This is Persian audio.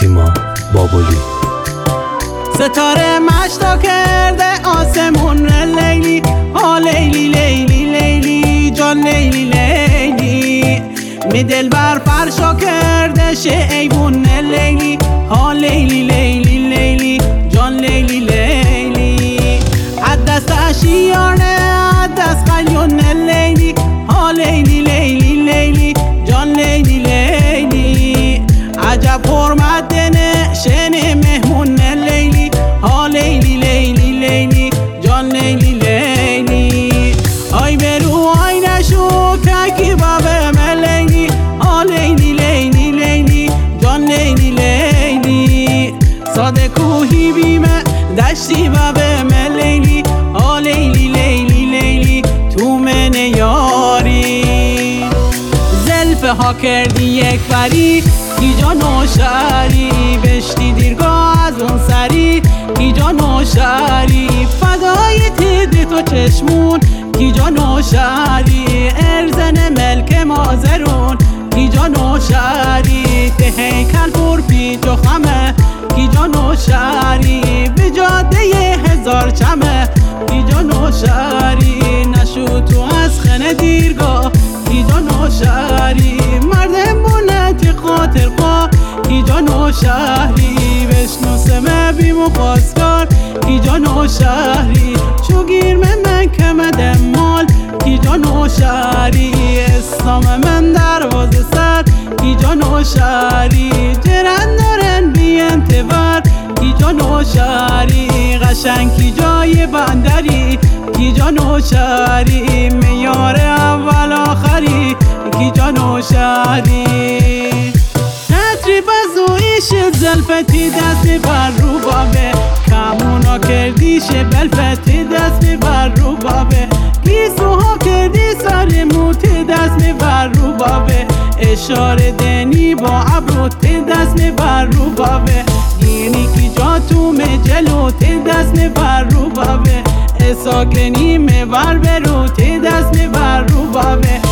تیما بابلی. ستاره مشتا کرده آسمون لیلی، ها لیلی لیلی لیلی جان لیلی لیلی. می دلبر فرشا کرده شه ایوون لیلی، ها لیلی لیلی لیلی جان لیلی لیلی. عدست اشیانه عدست قلیون لیلی، ها لیلی لیلی لیلی جان لیلی لیلی. عجب حرمت دنه شن مهمون لیلی، ها لیلی لیلی لیلی جان لیلی لیلی. آی برو آی نشو تکی بابه ملیلی، ها لیلی لیلی لیلی جان لیلی لیلی. ساده کوهی بیمه دشتی بابه ملیلی، ها لیلی لیلی لیلی تو من یاری. زلفه ها کردی یک بری کی جان و شری، بشتی دیرگاه از اون سری کی جان و شری. فدای تید تو چشمون کی جان و شری، ارزن ملک مازرون کی جان و شری. ته هیکل پر پیچ و خمه کی جان و شری، به جاده هزار چمه کی جان و شری. نشو تو از خنه دیرگاه کی جان و شری، مرد مونتی خاطر قا کی جان و شهری. بشنو سمه بیمو خواستگار کی جان و شهری، چو گیر من کمد مال کی جان و شهری. اسلام من دروازه سر کی جان و شهری، جرن دارن بی انتظار کی جان و شهری. قشنگ کی جای بندری کی جان و شهری، میار اول آخری کی جان و شهری. قطری بزویش زلفتی دست بر رو بابه، کمونا کردیش بلفتی دست بر رو بابه. گیسوها کردی سر موتی دست بر رو بابه، اشاره دنی با عبروتی دست بر رو بابه. گینی کی جا تو مجلوتی دست بر رو بابه، اساگرنی مبر بروتی دست بر رو بابه.